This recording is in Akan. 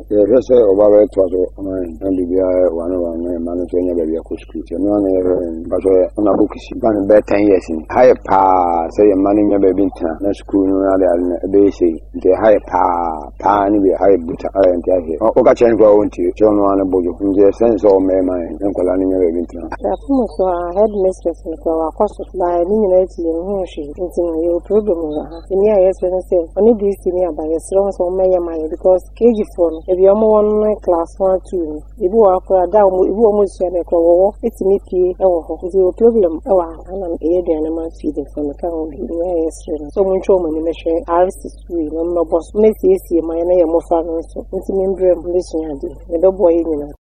Yes, over it was and be one of our managing a baby school. No one but on a book is done about 10 years in higher pa, say a man in your baby no school, no basic, the higher pa, and be high butter and here. Oka change go on to John one about your sense of my mind, Uncle Annie baby. Headmistress for our cost by eliminating your problem. In here, yes, when I say, only this senior by a strong so many money because KG phone, if you're more class 1, 2, if you are down, you almost have a call, it's me, your problem. Oh, I'm an aid animal feeding from the cow. So much woman in the share, RC3, no boss, Messi, my name of farmers, it's member of listening. The boy,